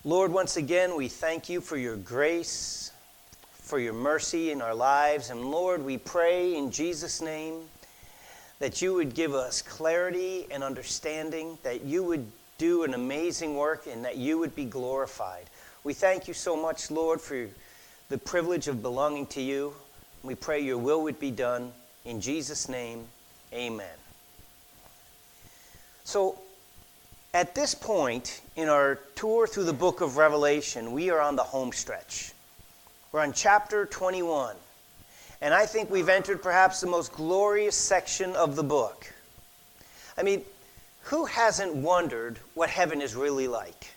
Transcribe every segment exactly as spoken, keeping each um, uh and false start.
Lord, once again, we thank you for your grace, for your mercy in our lives. And Lord, we pray in Jesus' name that you would give us clarity and understanding, that you would do an amazing work, and that you would be glorified. We thank you so much, Lord, for the privilege of belonging to you. We pray your will would be done. In Jesus' name, amen. So, at this point in our tour through the book of Revelation, we are on the home stretch. We're on chapter twenty-one. And I think we've entered perhaps the most glorious section of the book. I mean, who hasn't wondered what heaven is really like?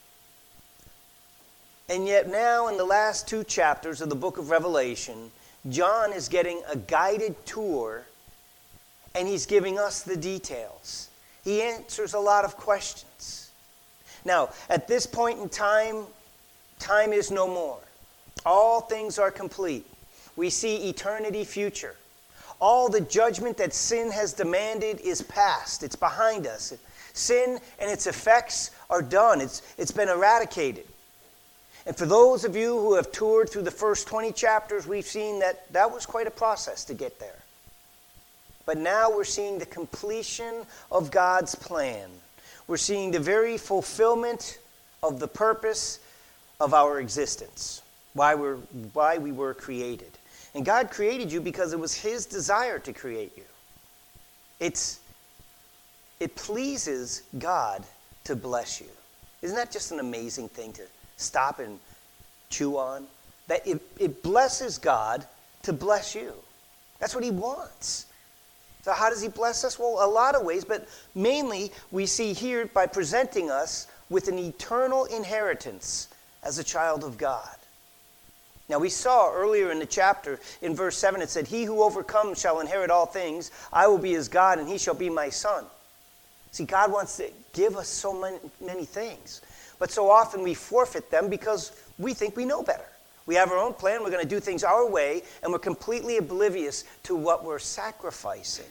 And yet now in the last two chapters of the book of Revelation, John is getting a guided tour, and he's giving us the details. He answers a lot of questions. Now, at this point in time, time is no more. All things are complete. We see eternity future. All the judgment that sin has demanded is past. It's behind us. Sin and its effects are done. It's, it's been eradicated. And for those of you who have toured through the first twenty chapters, we've seen that that was quite a process to get there. But now we're seeing the completion of God's plan. We're seeing the very fulfillment of the purpose of our existence, why we're, why we were created. And God created you because it was his desire to create you. It's, it pleases God to bless you. Isn't that just an amazing thing to stop and chew on? That it, it blesses God to bless you. That's what he wants. So how does he bless us? Well, a lot of ways, but mainly we see here by presenting us with an eternal inheritance as a child of God. Now we saw earlier in the chapter, in verse seven, it said, "He who overcomes shall inherit all things. I will be his God, and he shall be my son." See, God wants to give us so many, many things. But so often we forfeit them because we think we know better. We have our own plan, we're going to do things our way, and we're completely oblivious to what we're sacrificing.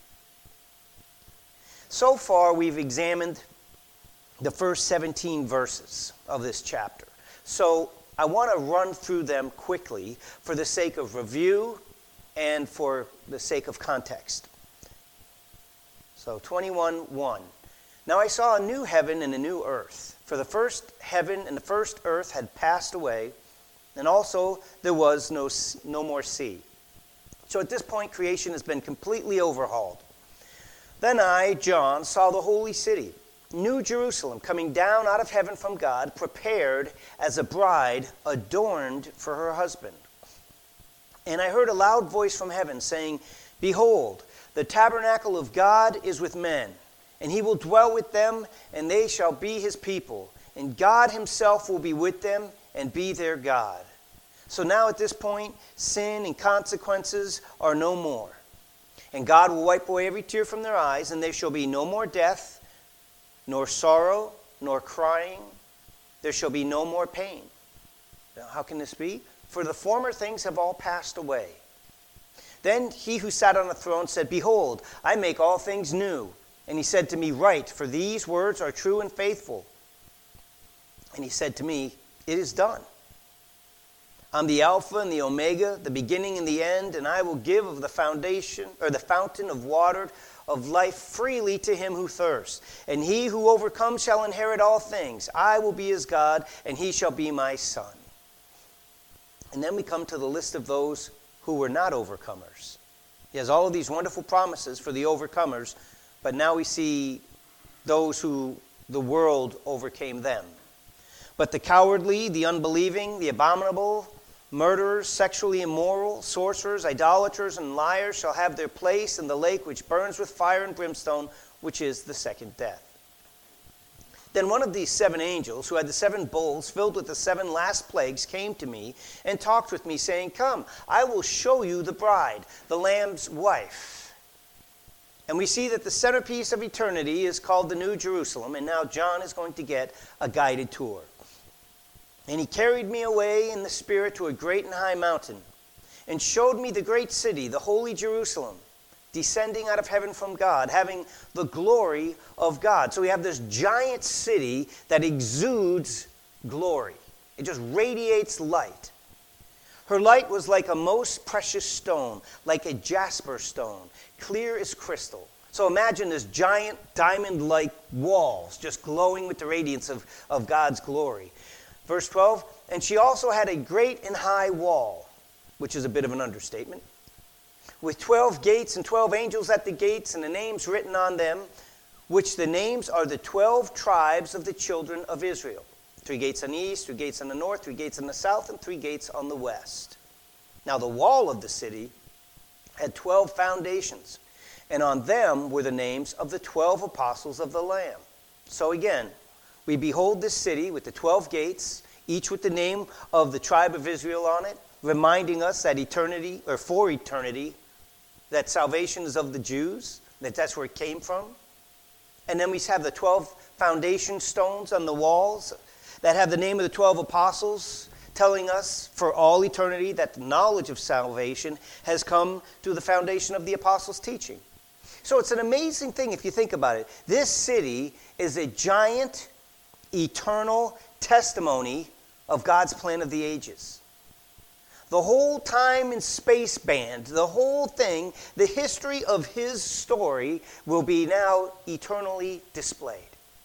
So far, we've examined the first seventeen verses of this chapter. So I want to run through them quickly for the sake of review and for the sake of context. So twenty-one one. "Now I saw a new heaven and a new earth, for the first heaven and the first earth had passed away, and also there was no, no more sea." So at this point, creation has been completely overhauled. "Then I, John, saw the holy city, New Jerusalem, coming down out of heaven from God, prepared as a bride adorned for her husband. And I heard a loud voice from heaven saying, 'Behold, the tabernacle of God is with men, and he will dwell with them, and they shall be his people. And God himself will be with them and be their God.'" So now at this point, sin and consequences are no more. "And God will wipe away every tear from their eyes, and there shall be no more death, nor sorrow, nor crying. There shall be no more pain." Now, how can this be? "For the former things have all passed away." Then he who sat on the throne said, "Behold, I make all things new." And he said to me, "Write, for these words are true and faithful." And he said to me, "It is done. I'm the Alpha and the Omega, the beginning and the end, and I will give of the foundation, or the fountain of water of life freely to him who thirsts. And he who overcomes shall inherit all things. I will be his God, and he shall be my son." And then we come to the list of those who were not overcomers. He has all of these wonderful promises for the overcomers, but now we see those who the world overcame them. "But the cowardly, the unbelieving, the abominable, murderers, sexually immoral, sorcerers, idolaters, and liars shall have their place in the lake which burns with fire and brimstone, which is the second death. Then one of these seven angels, who had the seven bowls filled with the seven last plagues, came to me and talked with me, saying, 'Come, I will show you the bride, the Lamb's wife.'" And we see that the centerpiece of eternity is called the New Jerusalem, and now John is going to get a guided tour. "And he carried me away in the Spirit to a great and high mountain, and showed me the great city, the holy Jerusalem, descending out of heaven from God, having the glory of God." So we have this giant city that exudes glory. It just radiates light. Her light was like a most precious stone, like a jasper stone, clear as crystal. So imagine this giant diamond-like walls just glowing with the radiance of, of God's glory. Verse twelve, and she also had a great and high wall, which is a bit of an understatement, with twelve gates and twelve angels at the gates and the names written on them, which the names are the twelve tribes of the children of Israel. Three gates on the east, three gates on the north, three gates on the south, and three gates on the west. Now the wall of the city had twelve foundations, and on them were the names of the twelve apostles of the Lamb. So again, we behold this city with the twelve gates, each with the name of the tribe of Israel on it, reminding us that eternity, or for eternity, that salvation is of the Jews, that that's where it came from. And then we have the twelve foundation stones on the walls that have the name of the twelve apostles, telling us for all eternity that the knowledge of salvation has come through the foundation of the apostles' teaching. So it's an amazing thing if you think about it. This city is a giant, eternal testimony of God's plan of the ages. The whole time and space band, the whole thing, the history of his story will be now eternally displayed.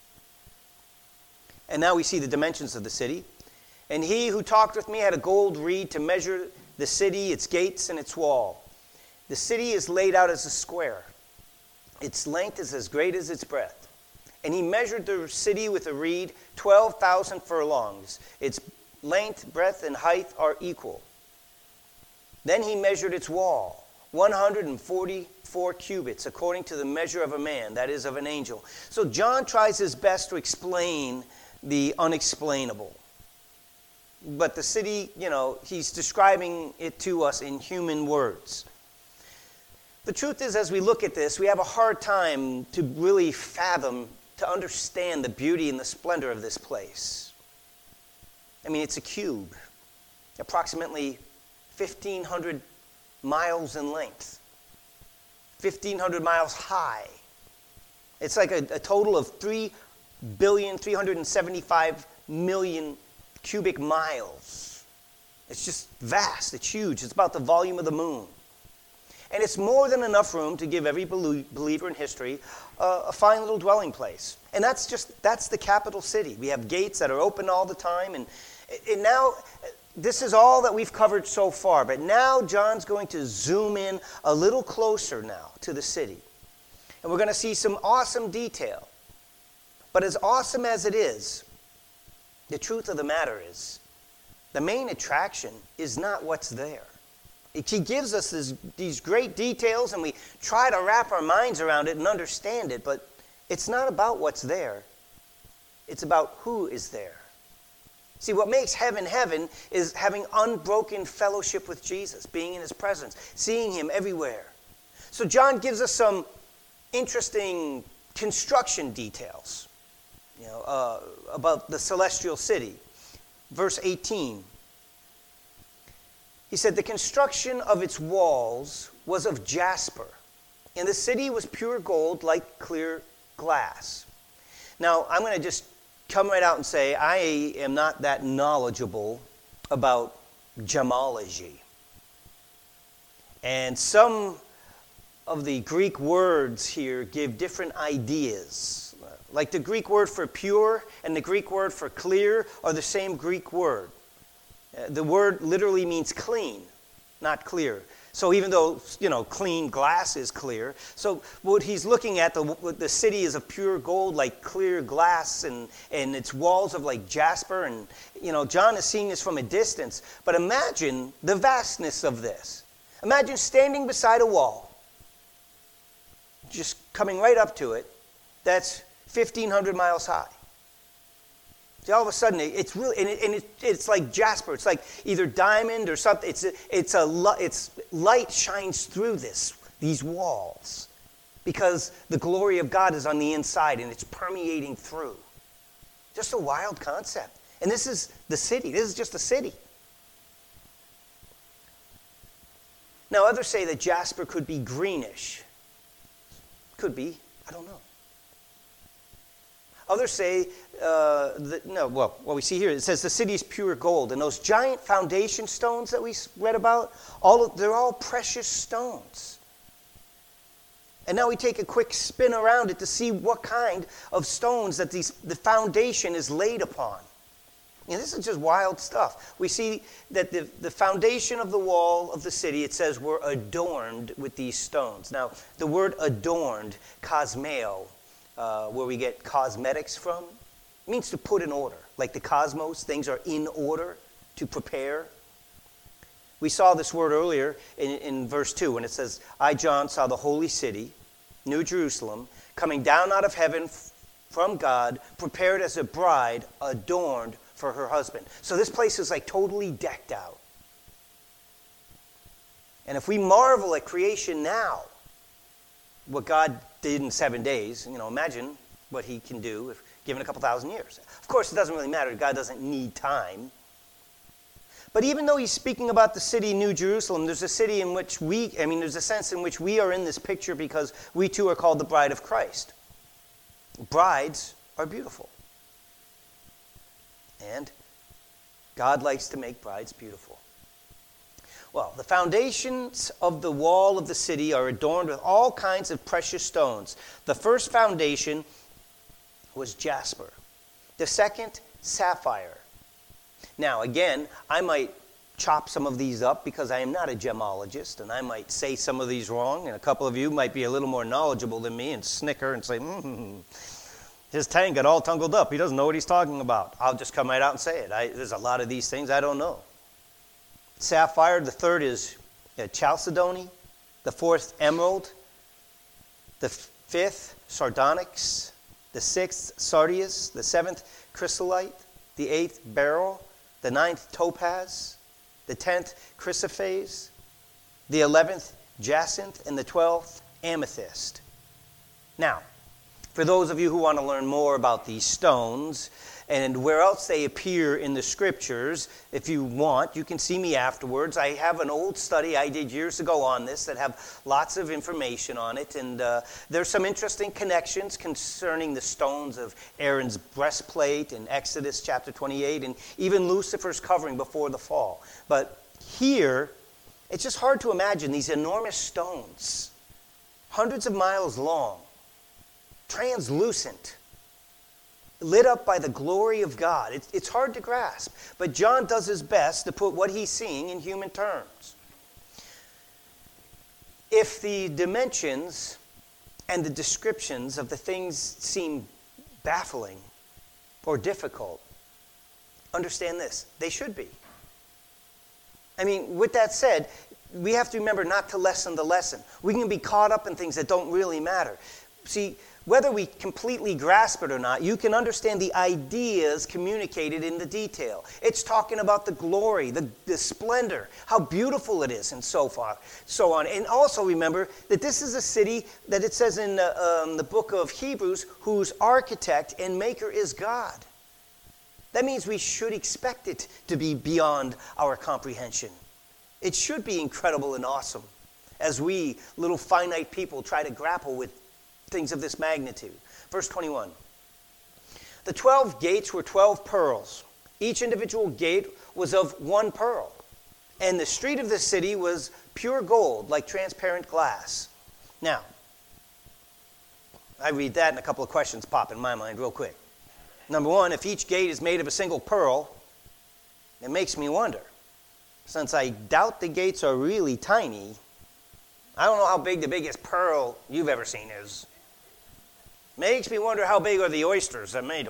And now we see the dimensions of the city. And he who talked with me had a gold reed to measure the city, its gates, and its wall. The city is laid out as a square. Its length is as great as its breadth. And he measured the city with a reed, twelve thousand furlongs. Its length, breadth, and height are equal. Then he measured its wall, one hundred forty-four cubits, according to the measure of a man, that is, of an angel. So John tries his best to explain the unexplainable. But the city, you know, he's describing it to us in human words. The truth is, as we look at this, we have a hard time to really fathom, to understand the beauty and the splendor of this place. I mean, it's a cube, approximately fifteen hundred miles in length, fifteen hundred miles high. It's like a, a total of three billion, three hundred seventy-five million cubic miles. It's just vast. It's huge. It's about the volume of the moon. And it's more than enough room to give every believer in history uh, a fine little dwelling place. And that's just, that's the capital city. We have gates that are open all the time. And, and now, this is all that we've covered so far. But now John's going to zoom in a little closer now to the city. And we're going to see some awesome detail. But as awesome as it is, the truth of the matter is, the main attraction is not what's there. He gives us this, these great details, and we try to wrap our minds around it and understand it, but it's not about what's there. It's about who is there. See, what makes heaven heaven is having unbroken fellowship with Jesus, being in his presence, seeing him everywhere. So John gives us some interesting construction details, you know, uh, about the celestial city. Verse eighteen. He said, the construction of its walls was of jasper, and the city was pure gold like clear glass. Now, I'm going to just come right out and say I am not that knowledgeable about gemology. And some of the Greek words here give different ideas. Like the Greek word for pure and the Greek word for clear are the same Greek word. The word literally means clean, not clear. So even though, you know, clean glass is clear, so what he's looking at, the, the city is of pure gold, like clear glass, and, and its walls of like jasper. And, you know, John is seeing this from a distance. But imagine the vastness of this. Imagine standing beside a wall, just coming right up to it, that's fifteen hundred miles high. See, all of a sudden, it's really, and, it, and it, it's like jasper. It's like either diamond or something. It's a, it's a, it's light shines through this, these walls, because the glory of God is on the inside and it's permeating through. Just a wild concept. And this is the city. This is just a city. Now, others say that jasper could be greenish. Could be. I don't know. Others say, uh, that, no, well, what we see here, it says the city is pure gold. And those giant foundation stones that we read about, all of, they're all precious stones. And now we take a quick spin around it to see what kind of stones that these, the foundation is laid upon. And this is just wild stuff. We see that the, the foundation of the wall of the city, it says, were adorned with these stones. Now, the word adorned, cosmeo, uh, where we get cosmetics from, means to put in order. Like the cosmos, things are in order, to prepare. We saw this word earlier in, in verse two when it says, I, John, saw the holy city, New Jerusalem, coming down out of heaven from God, prepared as a bride, adorned for her husband. So this place is like totally decked out. And if we marvel at creation now, what God did in seven days, you know, imagine what he can do if given a couple thousand years. Of course, it doesn't really matter. God doesn't need time. But even though he's speaking about the city, New Jerusalem, there's a city in which we, I mean, there's a sense in which we are in this picture because we too are called the bride of Christ. Brides are beautiful. And God likes to make brides beautiful. Well, the foundations of the wall of the city are adorned with all kinds of precious stones. The first foundation was jasper. The second, sapphire. Now, again, I might chop some of these up because I am not a gemologist, and I might say some of these wrong, and a couple of you might be a little more knowledgeable than me and snicker and say, hmm, his tank got all tangled up. He doesn't know what he's talking about. I'll just come right out and say it. I, there's a lot of these things I don't know. Sapphire. The third is uh, chalcedony. The fourth, emerald. The fifth, sardonyx. The sixth, sardius. The seventh, chrysolite. The eighth, beryl. The ninth, topaz. The tenth, chrysoprase. The eleventh, jacinth. And the twelfth, amethyst. Now, for those of you who want to learn more about these stones and where else they appear in the scriptures, if you want, you can see me afterwards. I have an old study I did years ago on this that have lots of information on it. And uh, there's some interesting connections concerning the stones of Aaron's breastplate in Exodus chapter twenty-eight and even Lucifer's covering before the fall. But here, it's just hard to imagine these enormous stones, hundreds of miles long, translucent, lit up by the glory of God. It's, it's hard to grasp, but John does his best to put what he's seeing in human terms. If the dimensions and the descriptions of the things seem baffling or difficult, understand this, they should be. I mean, with that said, we have to remember not to lessen the lesson. We can be caught up in things that don't really matter. See, whether we completely grasp it or not, you can understand the ideas communicated in the detail. It's talking about the glory, the, the splendor, how beautiful it is, and so far, so on. And also remember that this is a city that it says in the, um, the book of Hebrews, whose architect and maker is God. That means we should expect it to be beyond our comprehension. It should be incredible and awesome as we, little finite people, try to grapple with things of this magnitude. Verse twenty-one. The twelve gates were twelve pearls. Each individual gate was of one pearl. And the street of the city was pure gold, like transparent glass. Now, I read that and a couple of questions pop in my mind real quick. Number one, if each gate is made of a single pearl, it makes me wonder. Since I doubt the gates are really tiny, I don't know how big the biggest pearl you've ever seen is. Makes me wonder how big are the oysters that made them.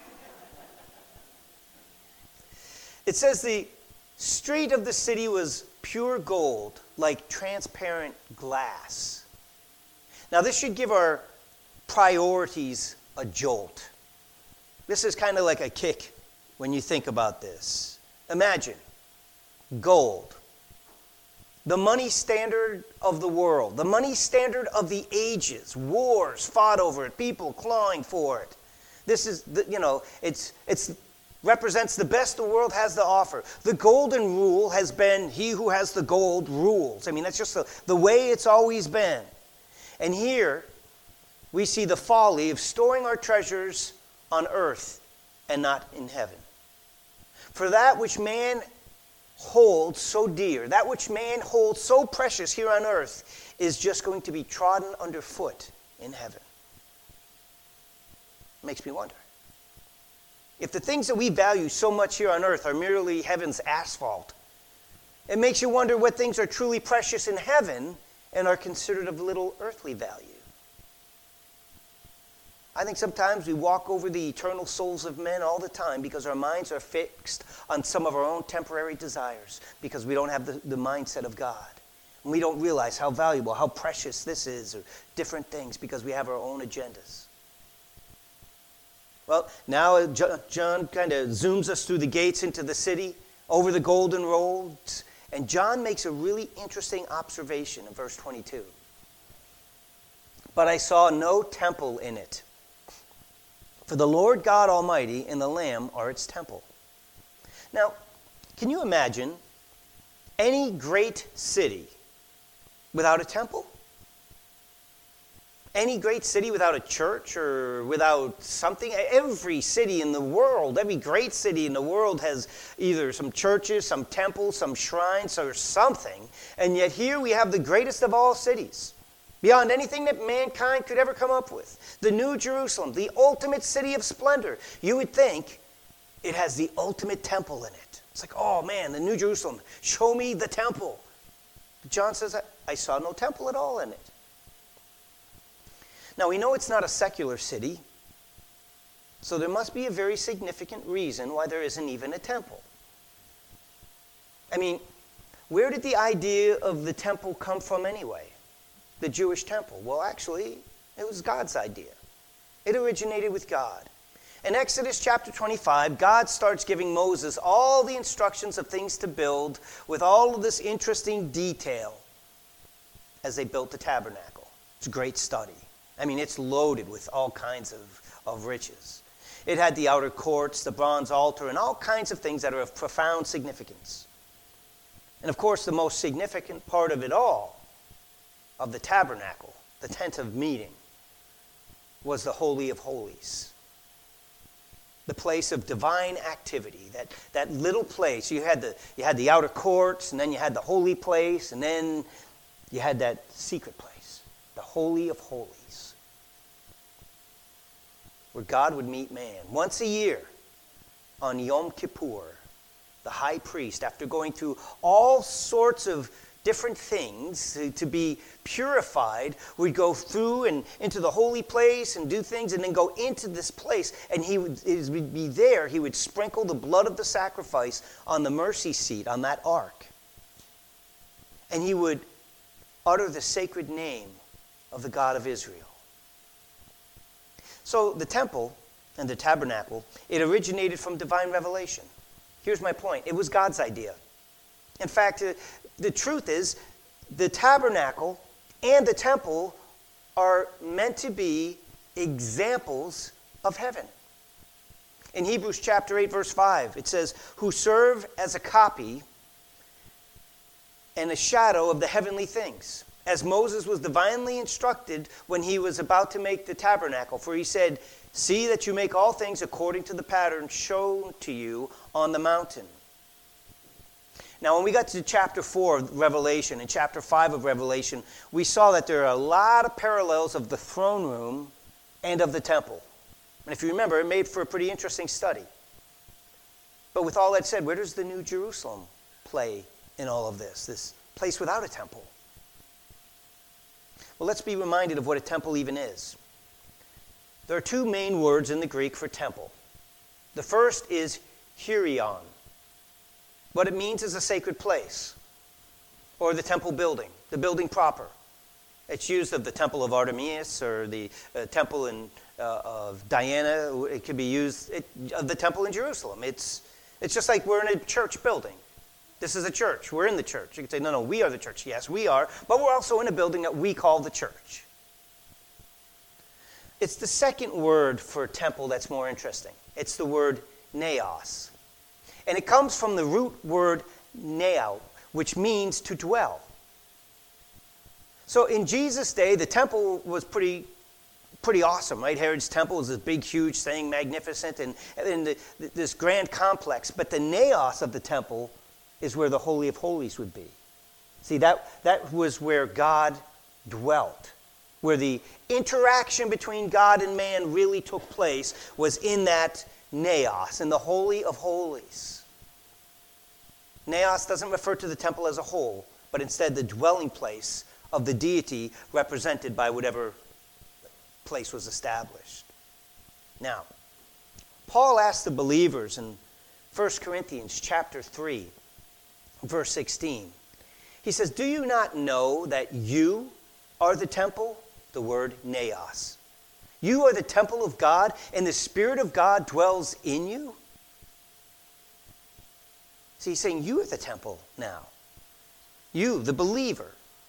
It says the street of the city was pure gold, like transparent glass. Now this should give our priorities a jolt. This is kind of like a kick when you think about this. Imagine gold. The money standard of the world, the money standard of the ages, wars fought over it, people clawing for it. This is, the, you know, it's it's represents the best the world has to offer. The golden rule has been he who has the gold rules. I mean, that's just the, the way it's always been. And here we see the folly of storing our treasures on earth and not in heaven. For that which man holds so dear, that which man holds so precious here on earth, is just going to be trodden underfoot in heaven. Makes me wonder. If the things that we value so much here on earth are merely heaven's asphalt, it makes you wonder what things are truly precious in heaven and are considered of little earthly value. I think sometimes we walk over the eternal souls of men all the time because our minds are fixed on some of our own temporary desires, because we don't have the, the mindset of God. And we don't realize how valuable, how precious this is, or different things, because we have our own agendas. Well, now John kind of zooms us through the gates into the city, over the golden roads, and John makes a really interesting observation in verse twenty-two. But I saw no temple in it, for the Lord God Almighty and the Lamb are its temple. Now, can you imagine any great city without a temple? Any great city without a church or without something? Every city in the world, every great city in the world has either some churches, some temples, some shrines, or something. And yet here we have the greatest of all cities, beyond anything that mankind could ever come up with. The New Jerusalem, the ultimate city of splendor. You would think it has the ultimate temple in it. It's like, oh man, the New Jerusalem, show me the temple. But John says, I, I saw no temple at all in it. Now, we know it's not a secular city, so there must be a very significant reason why there isn't even a temple. I mean, where did the idea of the temple come from anyway? The Jewish temple. Well, actually, it was God's idea. It originated with God. In Exodus chapter twenty-five, God starts giving Moses all the instructions of things to build with all of this interesting detail as they built the tabernacle. It's a great study. I mean, it's loaded with all kinds of, of riches. It had the outer courts, the bronze altar, and all kinds of things that are of profound significance. And of course, the most significant part of it all, of the tabernacle, the tent of meeting, was the Holy of Holies. The place of divine activity, that, that little place. You had, the, you had the outer courts, and then you had the holy place, and then you had that secret place, the Holy of Holies, where God would meet man. Once a year, on Yom Kippur, the high priest, after going through all sorts of different things to, to be purified, would go through and into the holy place and do things, and then go into this place, and he would, it would be there, he would sprinkle the blood of the sacrifice on the mercy seat, on that ark. And he would utter the sacred name of the God of Israel. So the temple and the tabernacle, it originated from divine revelation. Here's my point. It was God's idea. In fact, uh, the truth is, the tabernacle and the temple are meant to be examples of heaven. In Hebrews chapter eight, verse five, it says, who serve as a copy and a shadow of the heavenly things, as Moses was divinely instructed when he was about to make the tabernacle. For he said, see that you make all things according to the pattern shown to you on the mountain. Now, when we got to chapter four of Revelation and chapter five of Revelation, we saw that there are a lot of parallels of the throne room and of the temple. And if you remember, it made for a pretty interesting study. But with all that said, where does the New Jerusalem play in all of this, this place without a temple? Well, let's be reminded of what a temple even is. There are two main words in the Greek for temple. The first is hyrion. What it means is a sacred place, or the temple building, the building proper. It's used of the temple of Artemis or the uh, temple in, uh, of Diana. It could be used it, of the temple in Jerusalem. It's, it's just like we're in a church building. This is a church. We're in the church. You can say, no, no, we are the church. Yes, we are. But we're also in a building that we call the church. It's the second word for temple that's more interesting. It's the word naos. And it comes from the root word neo, which means to dwell. So in Jesus' day, the temple was pretty pretty awesome, right? Herod's temple is this big, huge thing, magnificent, and, and the, this grand complex. But the naos of the temple is where the Holy of Holies would be. See, that, that was where God dwelt, where the interaction between God and man really took place, was in that naos, in the Holy of Holies. Naos doesn't refer to the temple as a whole, but instead the dwelling place of the deity represented by whatever place was established. Now, Paul asked the believers in First Corinthians chapter three, verse sixteen. He says, do you not know that you are the temple? The word naos. You are the temple of God, and the Spirit of God dwells in you? See, he's saying you are the temple now. You, the believer.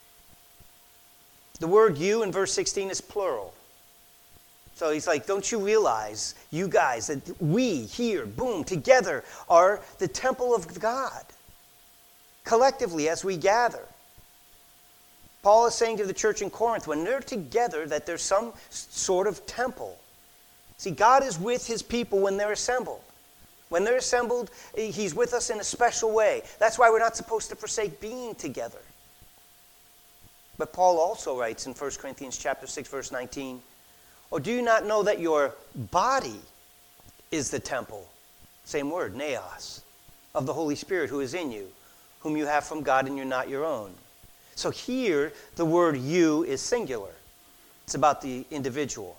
The word you in verse sixteen is plural. So he's like, don't you realize, you guys, that we here, boom, together are the temple of God. Collectively, as we gather. Paul is saying to the church in Corinth, when they're together, that there's some sort of temple. See, God is with his people when they're assembled. When they're assembled, he's with us in a special way. That's why we're not supposed to forsake being together. But Paul also writes in First Corinthians chapter six, verse nineteen, or do you not know that your body is the temple, same word, naos, of the Holy Spirit who is in you, whom you have from God and you're not your own? So here, the word you is singular. It's about the individual.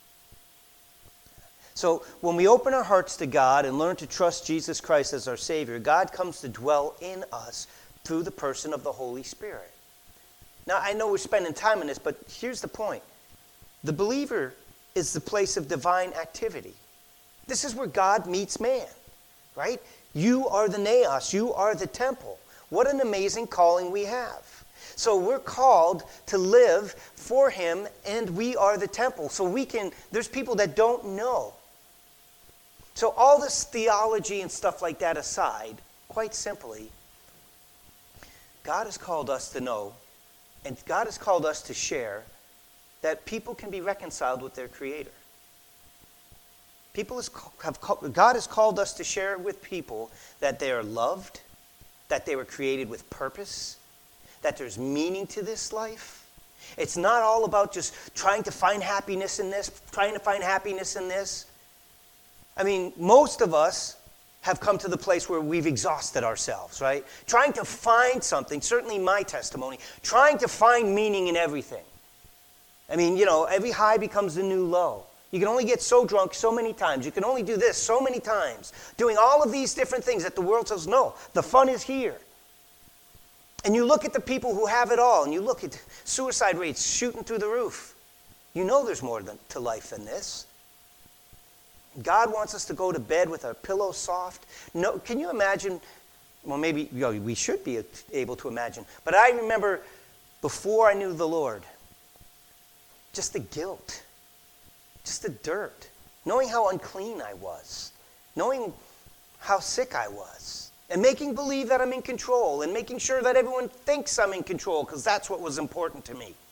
So when we open our hearts to God and learn to trust Jesus Christ as our Savior, God comes to dwell in us through the person of the Holy Spirit. Now, I know we're spending time on this, but here's the point. The believer is the place of divine activity. This is where God meets man, right? You are the naos. You are the temple. What an amazing calling we have. So we're called to live for him, and we are the temple. So we can, there's people that don't know. So all this theology and stuff like that aside, quite simply, God has called us to know, and God has called us to share, that people can be reconciled with their Creator. People have, God has called us to share with people that they are loved, that they were created with purpose, that there's meaning to this life. It's not all about just trying to find happiness in this, trying to find happiness in this. I mean, most of us have come to the place where we've exhausted ourselves, right? Trying to find something, certainly my testimony, trying to find meaning in everything. I mean, you know, every high becomes the new low. You can only get so drunk so many times. You can only do this so many times. Doing all of these different things that the world says, no, the fun is here. And you look at the people who have it all, and you look at suicide rates shooting through the roof. You know there's more than, to life than this. God wants us to go to bed with our pillow soft. No, can you imagine? Well, maybe you know, we should be able to imagine. But I remember before I knew the Lord, just the guilt, just the dirt, knowing how unclean I was, knowing how sick I was, and making believe that I'm in control, and making sure that everyone thinks I'm in control, because that's what was important to me.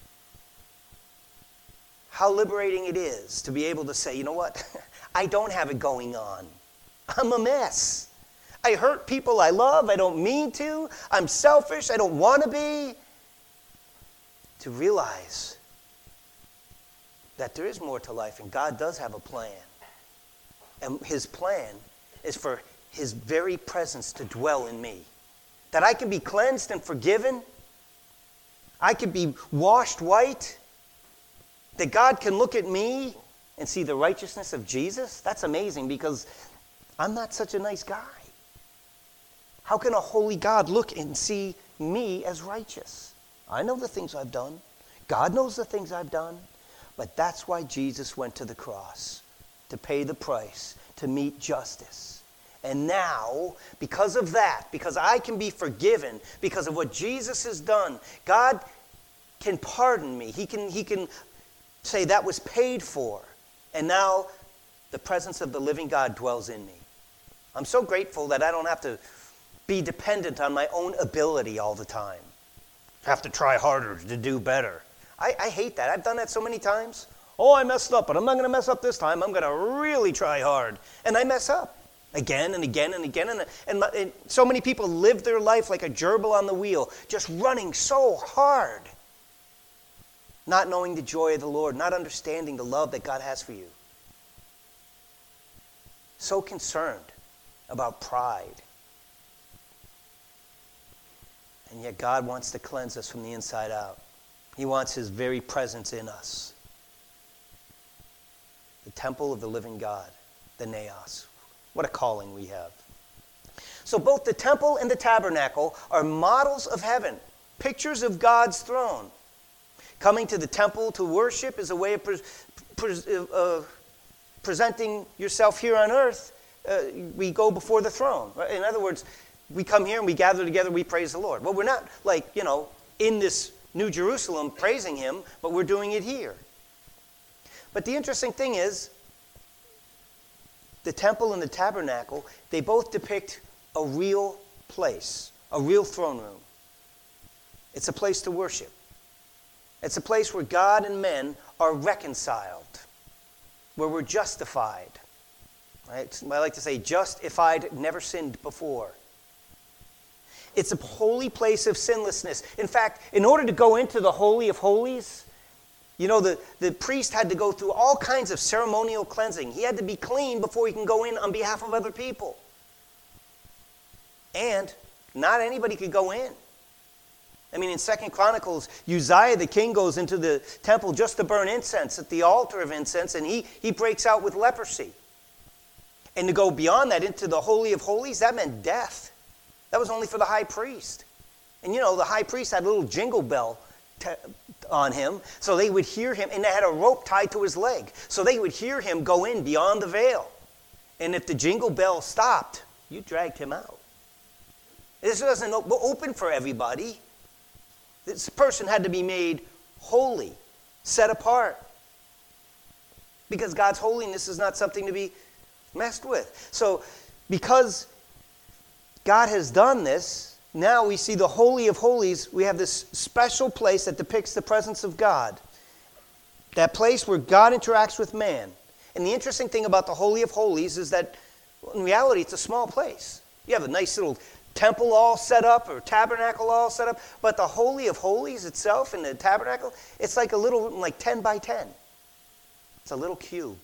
How liberating it is to be able to say, you know what? I don't have it going on. I'm a mess. I hurt people I love. I don't mean to. I'm selfish. I don't want to be. To realize that there is more to life, and God does have a plan. And his plan is for his very presence to dwell in me. That I can be cleansed and forgiven. I can be washed white. That God can look at me and see the righteousness of Jesus. That's amazing, because I'm not such a nice guy. How can a holy God look and see me as righteous? I know the things I've done. God knows the things I've done. But that's why Jesus went to the cross, to pay the price, to meet justice. And now, because of that, because I can be forgiven, because of what Jesus has done, God can pardon me. He can, he can say that was paid for. And now the presence of the living God dwells in me. I'm so grateful that I don't have to be dependent on my own ability all the time. I have to try harder to do better. I, I hate that. I've done that so many times. Oh, I messed up, but I'm not going to mess up this time. I'm going to really try hard. And I mess up again and again and again. And, and, and so many people live their life like a gerbil on the wheel, just running so hard, not knowing the joy of the Lord, not understanding the love that God has for you. So concerned about pride. And yet God wants to cleanse us from the inside out. He wants his very presence in us. The temple of the living God, the naos. What a calling we have. So both the temple and the tabernacle are models of heaven, pictures of God's throne. Coming to the temple to worship is a way of pre- pre- uh, presenting yourself here on earth. Uh, we go before the throne. In other words, we come here and we gather together, we praise the Lord. Well, we're not like, you know, in this New Jerusalem praising him, but we're doing it here. But the interesting thing is, the temple and the tabernacle, they both depict a real place, a real throne room. It's a place to worship. It's a place where God and men are reconciled, where we're justified. Right? I like to say, just if I'd never sinned before. It's a holy place of sinlessness. In fact, in order to go into the Holy of Holies, you know, the, the priest had to go through all kinds of ceremonial cleansing. He had to be clean before he can go in on behalf of other people. And not anybody could go in. I mean, in Second Chronicles, Uzziah the king goes into the temple just to burn incense at the altar of incense, and he, he breaks out with leprosy. And to go beyond that into the Holy of Holies, that meant death. That was only for the high priest. And you know, the high priest had a little jingle bell t- on him, so they would hear him, and they had a rope tied to his leg, so they would hear him go in beyond the veil. And if the jingle bell stopped, you dragged him out. This wasn't open for everybody. This person had to be made holy, set apart. Because God's holiness is not something to be messed with. So, because God has done this, now we see the Holy of Holies. We have this special place that depicts the presence of God. That place where God interacts with man. And the interesting thing about the Holy of Holies is that, in reality, it's a small place. You have a nice little temple all set up or tabernacle all set up, but the Holy of Holies itself in the tabernacle, it's like a little, like ten by ten. It's a little cube.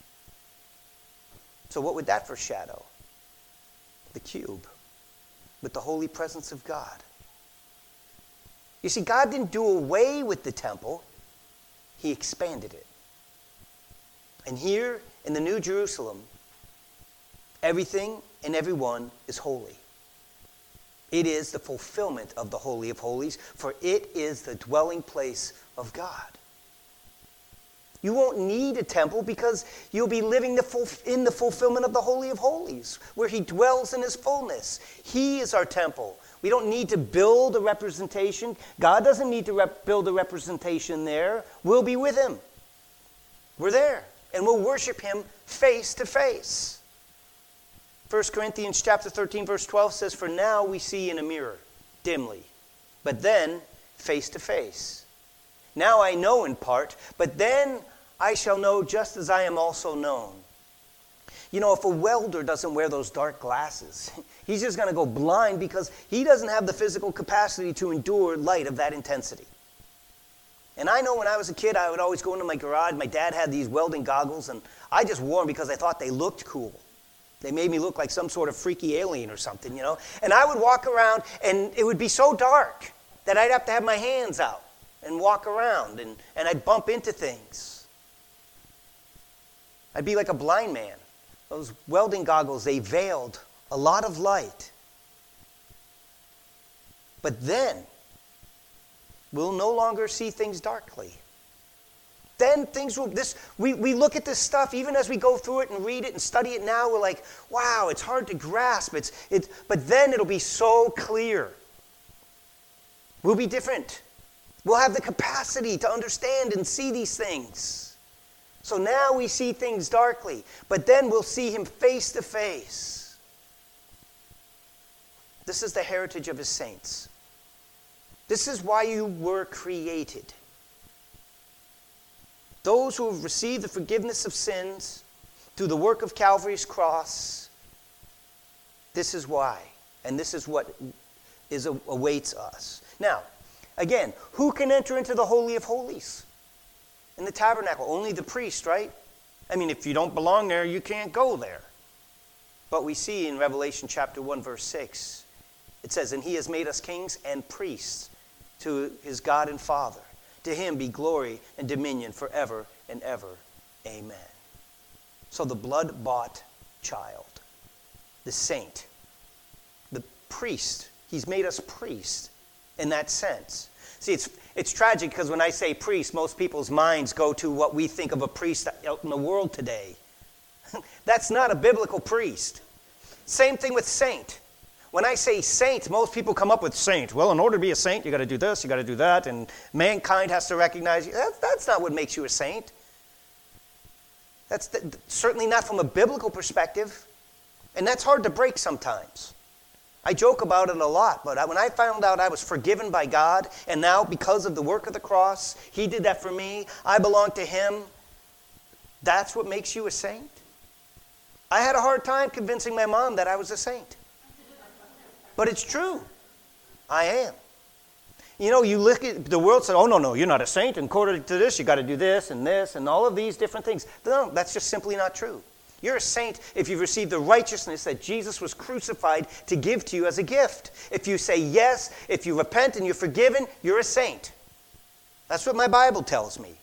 So what would that foreshadow? The cube with the holy presence of God. You see, God didn't do away with the temple. He expanded it. And here in the New Jerusalem, everything and everyone is holy. It is the fulfillment of the Holy of Holies, for it is the dwelling place of God. You won't need a temple because you'll be living the full, in the fulfillment of the Holy of Holies, where he dwells in his fullness. He is our temple. We don't need to build a representation. God doesn't need to rep- build a representation there. We'll be with him. We're there, and we'll worship him face to face. First Corinthians chapter thirteen, verse twelve says, "For now we see in a mirror, dimly, but then face to face. Now I know in part, but then I shall know just as I am also known." You know, if a welder doesn't wear those dark glasses, he's just going to go blind because he doesn't have the physical capacity to endure light of that intensity. And I know when I was a kid, I would always go into my garage. My dad had these welding goggles, and I just wore them because I thought they looked cool. They made me look like some sort of freaky alien or something, you know. And I would walk around, and it would be so dark that I'd have to have my hands out and walk around, and, and I'd bump into things. I'd be like a blind man. Those welding goggles, they veiled a lot of light. But then, we'll no longer see things darkly. Then things will, this, we, we look at this stuff, even as we go through it and read it and study it now, we're like, wow, it's hard to grasp. It's, it's, but then it'll be so clear. We'll be different. We'll have the capacity to understand and see these things. So now we see things darkly, but then we'll see him face to face. This is the heritage of his saints. This is why you were created. Those who have received the forgiveness of sins through the work of Calvary's cross, this is why. And this is what is awaits us. Now, again, who can enter into the Holy of Holies? In the tabernacle, only the priest, right? I mean, if you don't belong there, you can't go there. But we see in Revelation chapter one, verse six, it says, and he has made us kings and priests to his God and Father. To him be glory and dominion forever and ever. Amen. So the blood-bought child, the saint, the priest, he's made us priests in that sense. See, it's it's tragic because when I say priest, most people's minds go to what we think of a priest out in the world today. That's not a biblical priest. Same thing with saint. When I say saint, most people come up with saint. Well, in order to be a saint, you got to do this, you got to do that, and mankind has to recognize you. That, that's not what makes you a saint. That's the, certainly not from a biblical perspective. And that's hard to break sometimes. I joke about it a lot, but when I found out I was forgiven by God, and now because of the work of the cross, he did that for me, I belong to him, that's what makes you a saint? I had a hard time convincing my mom that I was a saint. But it's true. I am. You know, you look at the world and say, oh, no, no, you're not a saint. And according to this, you got to do this and this and all of these different things. No, that's just simply not true. You're a saint if you've received the righteousness that Jesus was crucified to give to you as a gift. If you say yes, if you repent and you're forgiven, you're a saint. That's what my Bible tells me.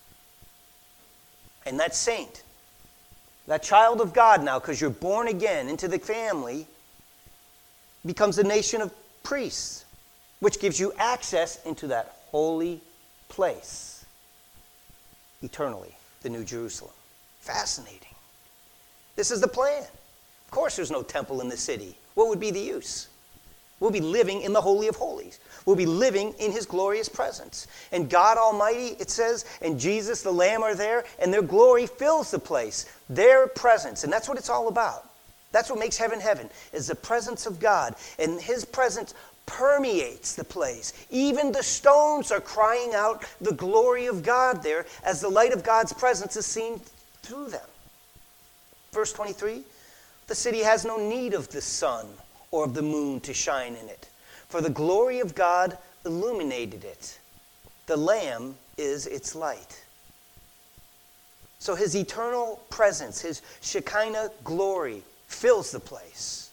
And that saint, that child of God now, because you're born again into the family, becomes a nation of priests, which gives you access into that holy place eternally, the New Jerusalem. Fascinating. This is the plan. Of course there's no temple in the city. What would be the use? We'll be living in the Holy of Holies. We'll be living in his glorious presence. And God Almighty, it says, and Jesus the Lamb are there, and their glory fills the place. Their presence. And that's what it's all about. That's what makes heaven heaven, is the presence of God. And his presence permeates the place. Even the stones are crying out the glory of God there as the light of God's presence is seen through them. Verse twenty-three, the city has no need of the sun or of the moon to shine in it, for the glory of God illuminated it. The Lamb is its light. So his eternal presence, his Shekinah glory, fills the place.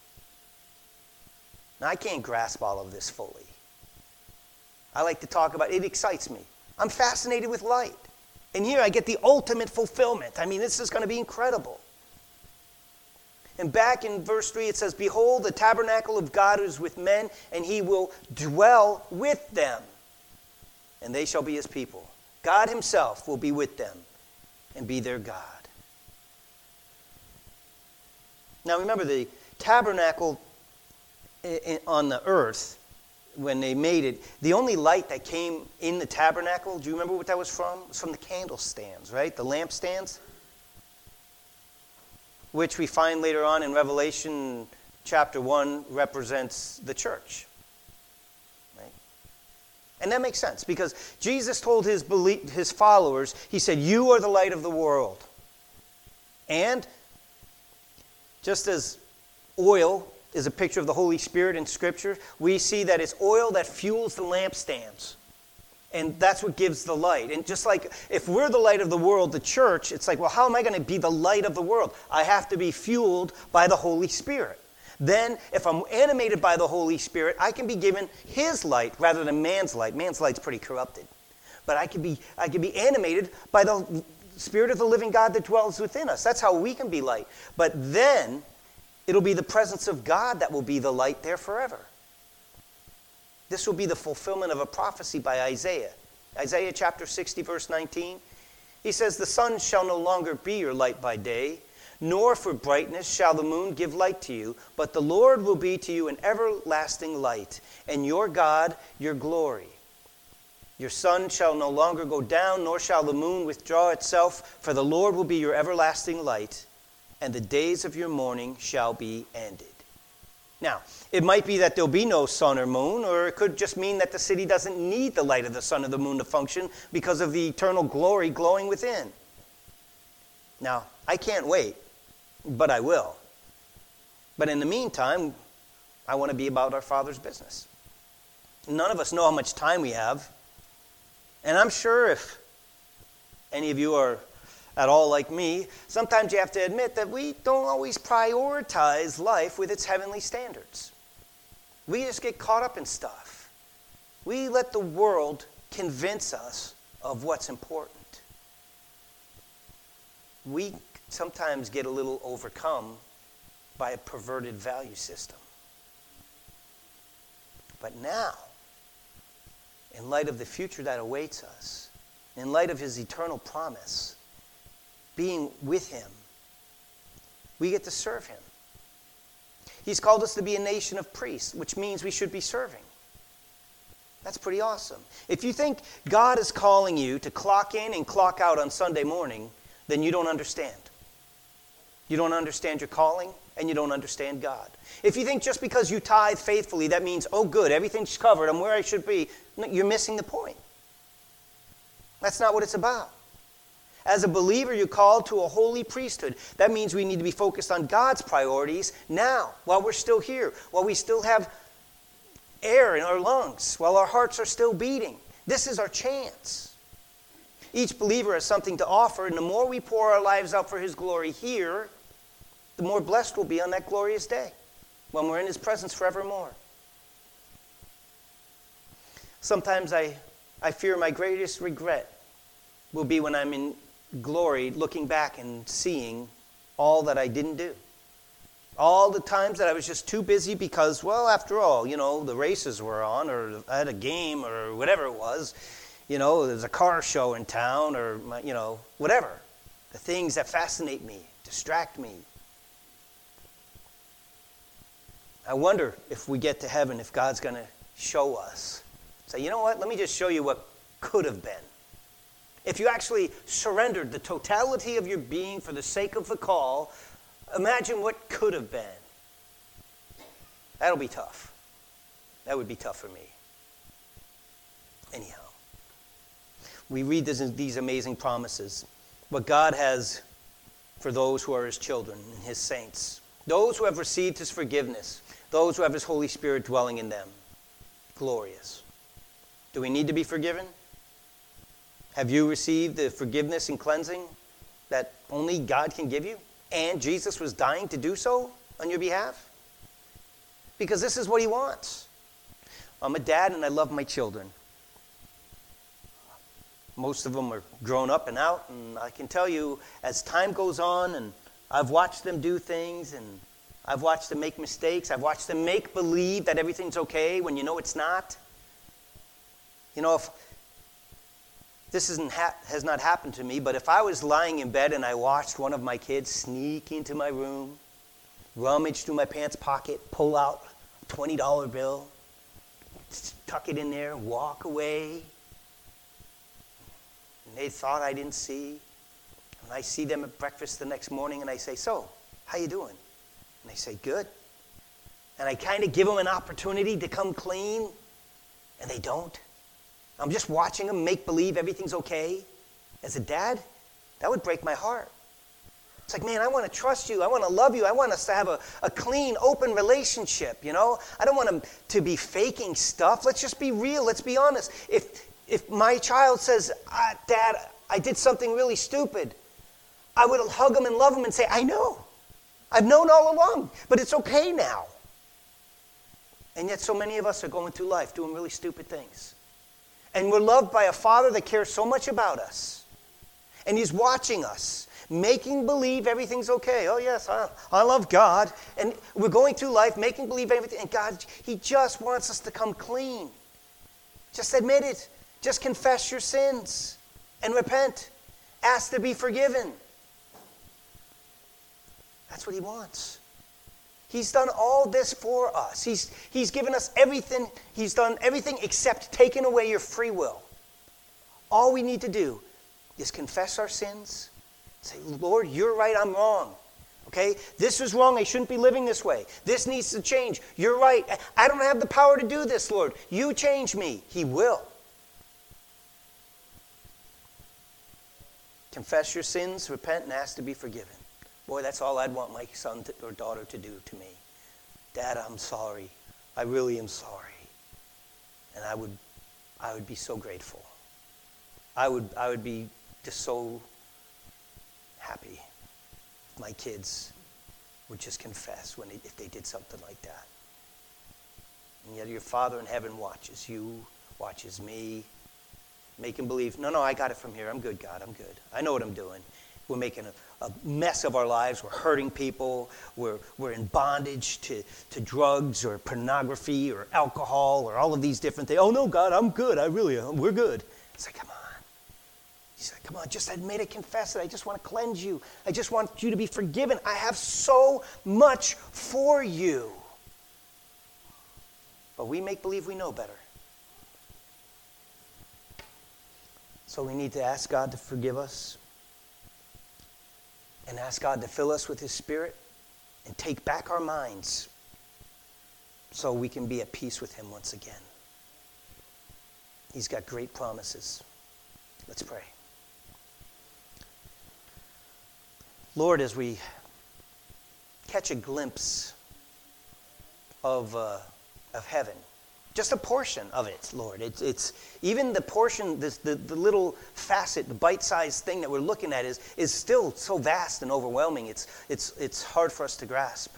Now, I can't grasp all of this fully. I like to talk about it. It excites me. I'm fascinated with light. And here I get the ultimate fulfillment. I mean, this is going to be incredible. And back in verse three, it says, behold, the tabernacle of God is with men, and he will dwell with them. And they shall be his people. God himself will be with them and be their God. Now remember, the tabernacle on the earth, when they made it, the only light that came in the tabernacle, do you remember what that was from? It was from the candlestands, right? The lampstands, which we find later on in Revelation chapter one represents the church. Right? And that makes sense because Jesus told his, belie- his followers, he said, you are the light of the world. And just as oil is a picture of the Holy Spirit in Scripture, we see that it's oil that fuels the lampstands. And that's what gives the light. And just like if we're the light of the world, the church, it's like, well, how am I going to be the light of the world? I have to be fueled by the Holy Spirit. Then, if I'm animated by the Holy Spirit, I can be given his light rather than man's light. Man's light's pretty corrupted. But I can be, I can be animated by the Spirit of the living God that dwells within us. That's how we can be light. But then, it'll be the presence of God that will be the light there forever. This will be the fulfillment of a prophecy by Isaiah. Isaiah chapter sixty, verse nineteen. He says, the sun shall no longer be your light by day, nor for brightness shall the moon give light to you, but the Lord will be to you an everlasting light, and your God your glory. Your sun shall no longer go down, nor shall the moon withdraw itself, for the Lord will be your everlasting light, and the days of your mourning shall be ended. Now, it might be that there'll be no sun or moon, or it could just mean that the city doesn't need the light of the sun or the moon to function because of the eternal glory glowing within. Now, I can't wait, but I will. But in the meantime, I want to be about our Father's business. None of us know how much time we have. And I'm sure if any of you are at all like me, sometimes you have to admit that we don't always prioritize life with its heavenly standards. We just get caught up in stuff. We let the world convince us of what's important. We sometimes get a little overcome by a perverted value system. But now, in light of the future that awaits us, in light of his eternal promise, being with him, we get to serve him. He's called us to be a nation of priests, which means we should be serving. That's pretty awesome. If you think God is calling you to clock in and clock out on Sunday morning, then you don't understand. You don't understand your calling, and you don't understand God. If you think just because you tithe faithfully, that means, oh good, everything's covered, I'm where I should be, no, you're missing the point. That's not what it's about. As a believer, you're called to a holy priesthood. That means we need to be focused on God's priorities now, while we're still here, while we still have air in our lungs, while our hearts are still beating. This is our chance. Each believer has something to offer, and the more we pour our lives out for his glory here, the more blessed we'll be on that glorious day, when we're in his presence forevermore. Sometimes I, I fear my greatest regret will be when I'm in glory, looking back and seeing all that I didn't do. All the times that I was just too busy because, well, after all, you know, the races were on, or I had a game, or whatever it was. You know, there's a car show in town, or, you know, whatever. The things that fascinate me, distract me. I wonder if we get to heaven, if God's going to show us. Say, you know what, let me just show you what could have been. If you actually surrendered the totality of your being for the sake of the call, imagine what could have been. That'll be tough. That would be tough for me. Anyhow, we read this, these amazing promises. What God has for those who are his children and his saints. Those who have received his forgiveness. Those who have his Holy Spirit dwelling in them. Glorious. Do we need to be forgiven? Have you received the forgiveness and cleansing that only God can give you? And Jesus was dying to do so on your behalf? Because this is what he wants. I'm a dad and I love my children. Most of them are grown up and out, and I can tell you, as time goes on, and I've watched them do things, and I've watched them make mistakes, I've watched them make believe that everything's okay when you know it's not. You know, if this isn't ha- has not happened to me, but if I was lying in bed and I watched one of my kids sneak into my room, rummage through my pants pocket, pull out a twenty dollar bill, tuck it in there, walk away, and they thought I didn't see, and I see them at breakfast the next morning and I say, so, how you doing? And they say, good. And I kind of give them an opportunity to come clean, and they don't. I'm just watching them make believe everything's okay. As a dad, that would break my heart. It's like, man, I want to trust you. I want to love you. I want us to have a, a clean, open relationship, you know? I don't want them to be faking stuff. Let's just be real. Let's be honest. If, if my child says, ah, Dad, I did something really stupid, I would hug them and love them and say, I know. I've known all along, but it's okay now. And yet so many of us are going through life doing really stupid things. And we're loved by a Father that cares so much about us. And he's watching us, making believe everything's okay. Oh, yes, I, I love God. And we're going through life making believe everything. And God, he just wants us to come clean. Just admit it. Just confess your sins and repent. Ask to be forgiven. That's what he wants. He's done all this for us. He's, he's given us everything. He's done everything except taken away your free will. All we need to do is confess our sins. Say, Lord, you're right, I'm wrong. Okay? This is wrong. I shouldn't be living this way. This needs to change. You're right. I don't have the power to do this, Lord. You change me. He will. Confess your sins, repent, and ask to be forgiven. Boy, that's all I'd want my son to, or daughter to do to me. Dad, I'm sorry. I really am sorry. And I would, I would be so grateful. I would, I would be just so happy if my kids would just confess when they, if they did something like that. And yet your Father in heaven watches you, watches me, make him believe, no, no, I got it from here. I'm good, God. I'm good. I know what I'm doing. We're making a, a mess of our lives. We're hurting people. We're, we're in bondage to, to drugs or pornography or alcohol or all of these different things. Oh, no, God, I'm good. I really am. We're good. It's like, come on. He's like, come on, just admit it, confess it. I just want to cleanse you. I just want you to be forgiven. I have so much for you. But we make believe we know better. So we need to ask God to forgive us and ask God to fill us with his Spirit and take back our minds so we can be at peace with him once again. He's got great promises. Let's pray. Lord, as we catch a glimpse of, uh, of heaven, just a portion of it, Lord. It's, it's even the portion, this, the, the little facet, the bite-sized thing that we're looking at is, is still so vast and overwhelming. It's, it's, it's hard for us to grasp.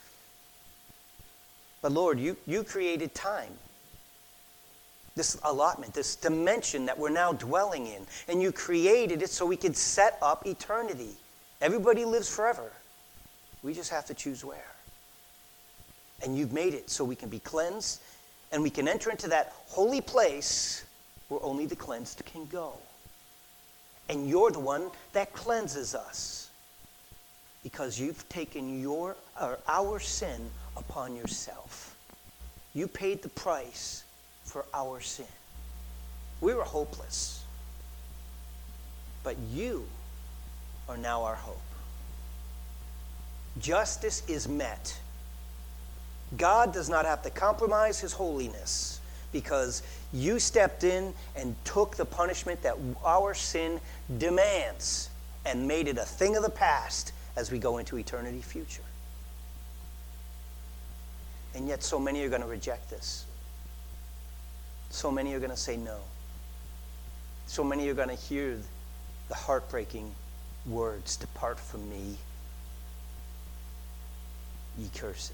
But Lord, you, you created time. This allotment, this dimension that we're now dwelling in. And you created it so we could set up eternity. Everybody lives forever. We just have to choose where. And you've made it so we can be cleansed and we can enter into that holy place where only the cleansed can go. And you're the one that cleanses us because you've taken your or our sin upon yourself. You paid the price for our sin. We were hopeless. But you are now our hope. Justice is met. God does not have to compromise his holiness because you stepped in and took the punishment that our sin demands and made it a thing of the past as we go into eternity future. And yet so many are going to reject this. So many are going to say no. So many are going to hear the heartbreaking words, "Depart from me, ye cursed."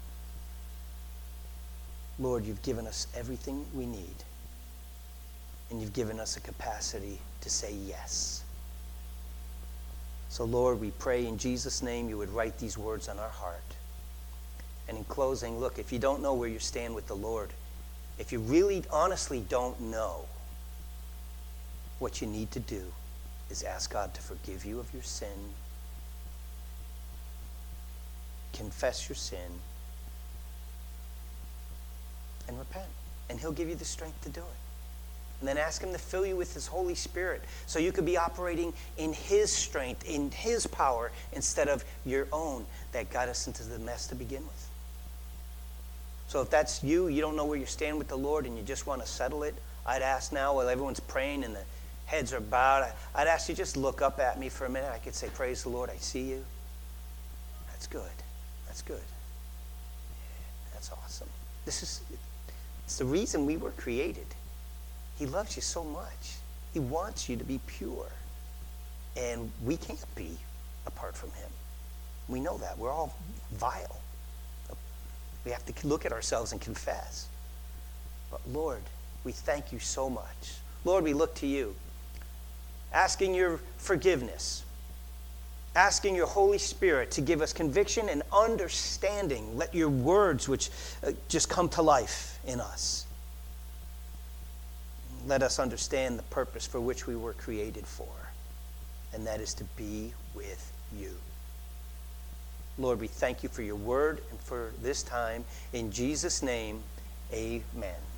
Lord, you've given us everything we need. And you've given us a capacity to say yes. So Lord, we pray in Jesus' name you would write these words on our heart. And in closing, look, if you don't know where you stand with the Lord, if you really honestly don't know, what you need to do is ask God to forgive you of your sin, confess your sin, and repent. And he'll give you the strength to do it. And then ask him to fill you with his Holy Spirit so you could be operating in his strength, in his power, instead of your own that got us into the mess to begin with. So if that's you, you don't know where you stand with the Lord and you just want to settle it, I'd ask now while everyone's praying and the heads are bowed, I'd ask you just look up at me for a minute. I could say, praise the Lord, I see you. That's good. That's good. That's awesome. This is it's the reason we were created. He loves you so much. He wants you to be pure. And we can't be apart from him. We know that. We're all vile. We have to look at ourselves and confess. But Lord, we thank you so much. Lord, we look to you, asking your forgiveness, asking your Holy Spirit to give us conviction and understanding. Let your words, which uh, just come to life in us. Let us understand the purpose for which we were created for, and that is to be with you. Lord, we thank you for your word and for this time. In Jesus' name, amen.